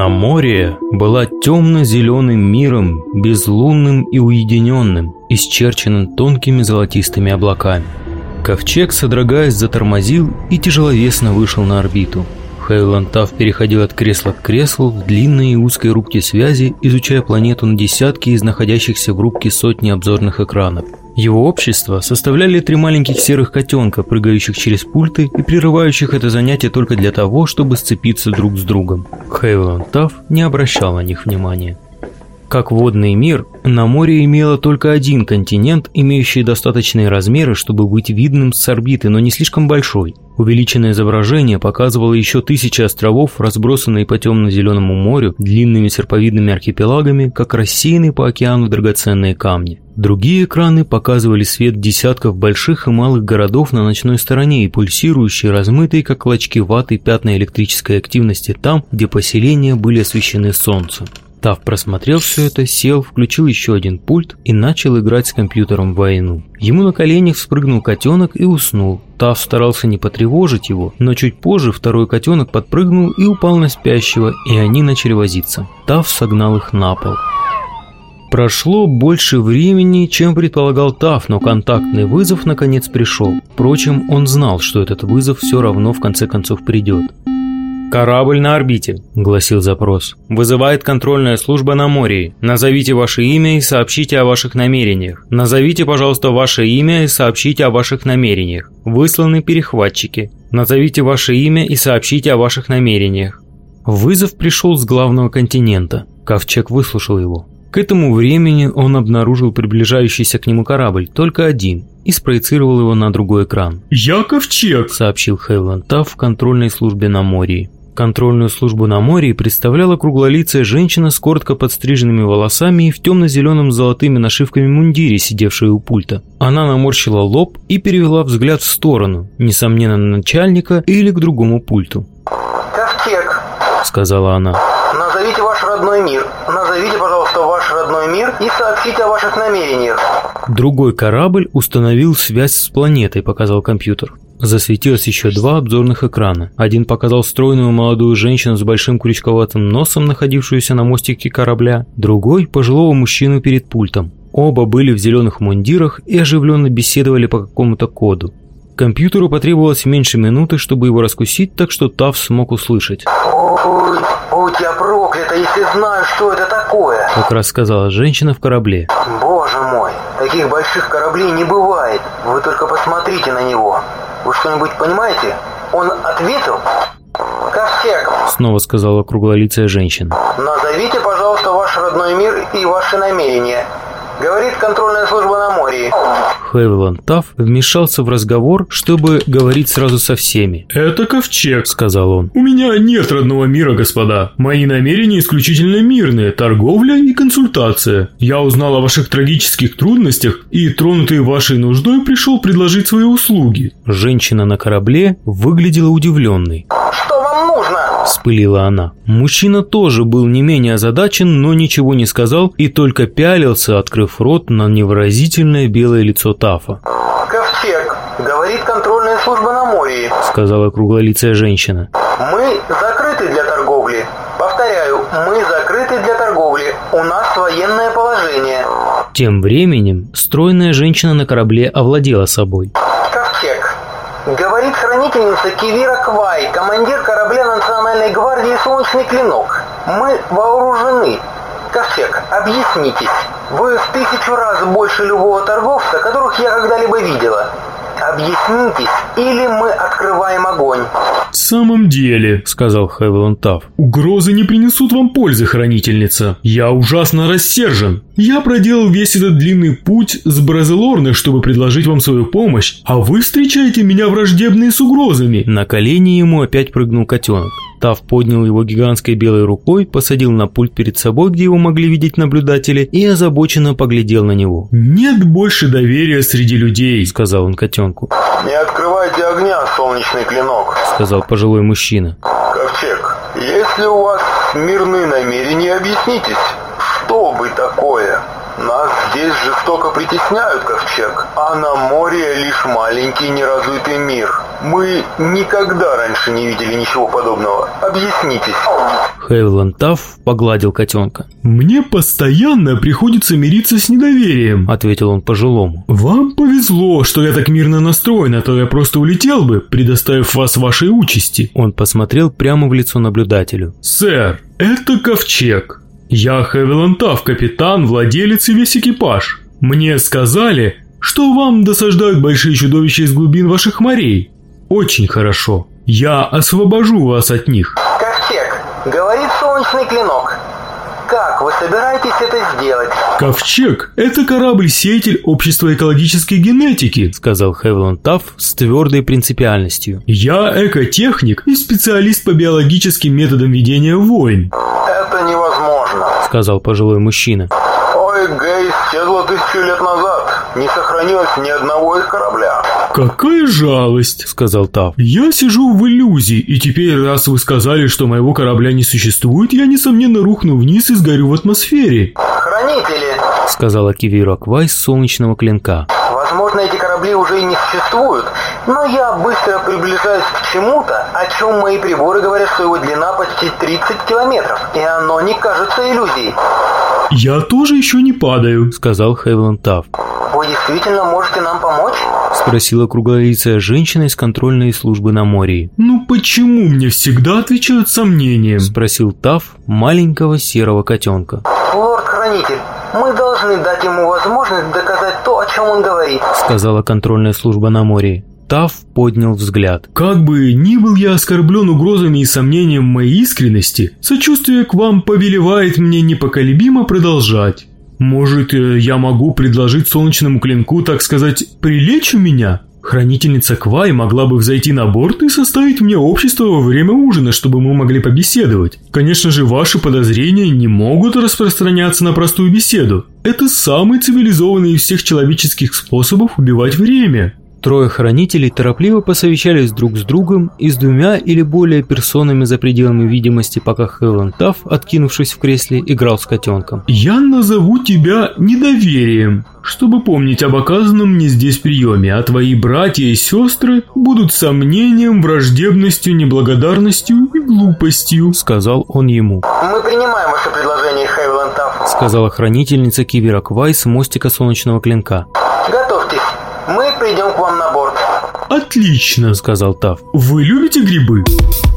Намория была темно-зеленым миром, безлунным и уединенным, исчерченным тонкими золотистыми облаками. Ковчег, содрогаясь, затормозил и тяжеловесно вышел на орбиту. Хейвланд Тафф переходил от кресла к креслу в длинной и узкой рубке связи, изучая планету на десятки из находящихся в рубке сотни обзорных экранов. Его общество составляли 3 маленьких серых котенка, прыгающих через пульты и прерывающих это занятие только для того, чтобы сцепиться друг с другом. Хейвланд Тафф не обращал на них внимания. Как водный мир, Намория имела только один континент, имеющий достаточные размеры, чтобы быть видным с орбиты, но не слишком большой. Увеличенное изображение показывало еще 1000 островов, разбросанные по темно-зеленому морю длинными серповидными архипелагами, как рассеянные по океану драгоценные камни. Другие экраны показывали свет десятков больших и малых городов на ночной стороне и пульсирующие, размытые, как клочки ваты, пятна электрической активности там, где поселения были освещены солнцем. Тафф просмотрел все это, сел, включил еще один пульт и начал играть с компьютером в войну. Ему на коленях спрыгнул котенок и уснул. Тафф старался не потревожить его, но чуть позже второй котенок подпрыгнул и упал на спящего, и они начали возиться. Тафф согнал их на пол. Прошло больше времени, чем предполагал Тафф, но контактный вызов наконец пришел. Впрочем, он знал, что этот вызов все равно в конце концов придет. «Корабль на орбите», — гласил запрос. «Вызывает контрольная служба Намории. Назовите ваше имя и сообщите о ваших намерениях. Назовите, пожалуйста, ваше имя и сообщите о ваших намерениях. Высланы перехватчики. Назовите ваше имя и сообщите о ваших намерениях». Вызов пришел с главного континента. Ковчег выслушал его. К этому времени он обнаружил приближающийся к нему корабль, только один, и спроецировал его на другой экран. «Я Ковчег», — сообщил Хейвланд Тафф в контрольной службе Намории. Контрольную службу Намории представляла круглолицая женщина с коротко подстриженными волосами и в темно-зеленом с золотыми нашивками мундире, сидевшая у пульта. Она наморщила лоб и перевела взгляд в сторону, несомненно, на начальника или к другому пульту. «Ковчег», — сказала она. «Назовите ваш родной мир. Назовите, пожалуйста, ваш родной мир и сообщите о ваших намерениях». Другой корабль установил связь с планетой, показал компьютер. Засветилось еще 2 обзорных экрана. Один показал стройную молодую женщину с большим крючковатым носом, находившуюся на мостике корабля, другой – пожилого мужчину перед пультом. Оба были в зеленых мундирах и оживленно беседовали по какому-то коду. Компьютеру потребовалось меньше минуты, чтобы его раскусить, так что Тафф смог услышать. «Будь я проклята, если знаю, что это такое», — как раз сказала женщина в корабле. «Боже мой, таких больших кораблей не бывает. Вы только посмотрите на него. Вы что-нибудь понимаете? Он ответил?» «Ковчег», — снова сказала круглолицая женщина. «Назовите, пожалуйста, ваш родной мир и ваши намерения. Говорит контрольная служба Намории». Хейвланд Тафф вмешался в разговор, чтобы говорить сразу со всеми. «Это Ковчег», — сказал он. «У меня нет родного мира, господа. Мои намерения исключительно мирные: торговля и консультация. Я узнал о ваших трагических трудностях и, тронутый вашей нуждой, пришел предложить свои услуги». Женщина на корабле выглядела удивленной. «Что вам нужно?» — вспылила она. Мужчина тоже был не менее озадачен, но ничего не сказал и только пялился, открыв рот на невыразительное белое лицо Таффа. «Ковчег, говорит контрольная служба Намории», — сказала круглолицая женщина. «Мы закрыты для торговли. Повторяю, мы закрыты для торговли. У нас военное положение». Тем временем стройная женщина на корабле овладела собой. «Ковчег, говорит хранительница Кивира Квай, командир корабля Национальной гвардии «Солнечный клинок». Мы вооружены. Ковчег, объяснитесь. Вы в 1000 раз больше любого торговца, которых я когда-либо видела. Объяснитесь, или мы открываем огонь». «В самом деле», — сказал Хейвланд Тафф, — «угрозы не принесут вам пользы, хранительница. Я ужасно рассержен. Я проделал весь этот длинный путь с Бразелорны, чтобы предложить вам свою помощь, а вы встречаете меня враждебные с угрозами». На колени ему опять прыгнул котенок. Тафф поднял его гигантской белой рукой, посадил на пульт перед собой, где его могли видеть наблюдатели, и озабоченно поглядел на него. «Нет больше доверия среди людей», — сказал он котенку. «Не открывайте огня, солнечный клинок», — сказал пожилой мужчина. «Ковчег, если у вас мирные намерения, объяснитесь, что вы такое?» Нас здесь жестоко притесняют, Ковчег, а на море лишь маленький неразвитый мир. Мы никогда раньше не видели ничего подобного. Объяснитесь. Хевиланд Тафф погладил котенка. «Мне постоянно приходится мириться с недоверием», — ответил он пожилому. «Вам повезло, что я так мирно настроен, а то я просто улетел бы, предоставив вас вашей участи». Он посмотрел прямо в лицо наблюдателю. «Сэр, это Ковчег. Я Хевиланд Тафф, капитан, владелец и весь экипаж. Мне сказали, что вам досаждают большие чудовища из глубин ваших морей. Очень хорошо. Я освобожу вас от них». Ковчег, говорит солнечный клинок. Как вы собираетесь это сделать? «Ковчег – это корабль-сеятель общества экологической генетики», – сказал Хевиланд Тафф с твердой принципиальностью. «Я экотехник и специалист по биологическим методам ведения войн». «Это невозможно», – сказал пожилой мужчина. «Ой, Гэй исчезла 1000 лет назад. Не сохранилось ни одного их корабля». «Какая жалость», — сказал Тафф. «Я сижу в иллюзии, и теперь, раз вы сказали, что моего корабля не существует, я, несомненно, рухну вниз и сгорю в атмосфере». «Хранители», — сказала Кивира Квай с солнечного клинка. «Возможно, эти корабли уже и не существуют, но я быстро приближаюсь к чему-то, о чем мои приборы говорят, что его длина почти 30 километров, и оно не кажется иллюзией». «Я тоже еще не падаю», — сказал Хевиланд Тафф. «Вы действительно можете нам помочь?» — спросила круглолицая женщина из контрольной службы на море. «Ну почему мне всегда отвечают сомнением?» — спросил Тафф маленького серого котенка. «Лорд-хранитель, мы должны дать ему возможность доказать то, о чем он говорит», — сказала контрольная служба на море. Тафф поднял взгляд. «Как бы ни был я оскорблен угрозами и сомнением моей искренности, сочувствие к вам повелевает мне непоколебимо продолжать. Может, я могу предложить солнечному клинку, так сказать, прилечь у меня? Хранительница Квай могла бы взойти на борт и составить мне общество во время ужина, чтобы мы могли побеседовать. Конечно же, ваши подозрения не могут распространяться на простую беседу. Это самый цивилизованный из всех человеческих способов убивать время». Трое хранителей торопливо посовещались друг с другом и с 2 или более персонами за пределами видимости, пока Хевиланд Тафф, откинувшись в кресле, играл с котенком. «Я назову тебя недоверием, чтобы помнить об оказанном мне здесь приеме, а твои братья и сестры будут сомнением, враждебностью, неблагодарностью и глупостью», — сказал он ему. «Мы принимаем ваше предложение, Хевиланд Тафф», — сказала хранительница Кивира Квай с мостика солнечного клинка. «Готовьтесь. Мы придем к вам на борт». «Отлично», — сказал Тафф. «Вы любите грибы?»